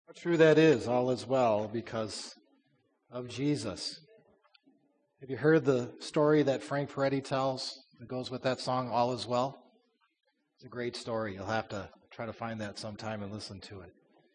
How true that is, all is well because of Jesus. Have you heard the story that Frank Peretti tells that goes with that song, All Is Well? It's a great story. You'll have to try to find that sometime and listen to it.